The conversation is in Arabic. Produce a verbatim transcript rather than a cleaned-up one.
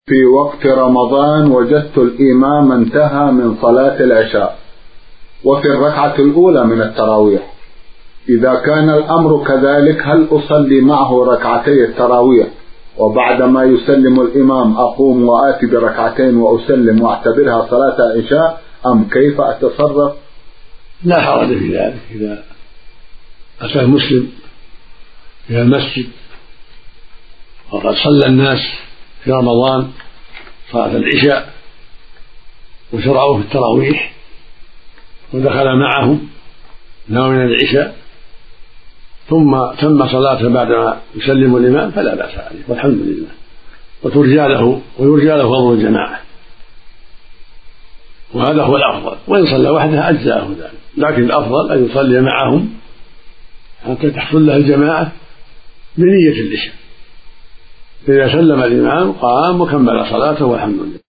في وقت رمضان وجدت الإمام انتهى من صلاة العشاء وفي الركعة الأولى من التراويح، إذا كان الأمر كذلك هل أصلي معه ركعتي التراويح وبعدما يسلم الإمام أقوم وآتي بركعتين وأسلم وأعتبرها صلاة عشاء أم كيف أتصرف؟ لا حرج في ذلك. إذا أتى المسلم إلى المسجد وقد صلى الناس في رمضان صلاة العشاء وشرعوا في التراويح ودخل معهم نوى من العشاء ثم تم صلاته بعدما يسلم الإمام فلا بأس عليه والحمد لله، وترجى له ويرجى له فضل الجماعة، وهذا هو الأفضل. وإن صلى وحده أجزأه ذلك، لكن الأفضل أن يصلي معهم حتى تحصل له الجماعة بنية العشاء. إذا سلم الإمام قام وكمل صلاته والحمد لله.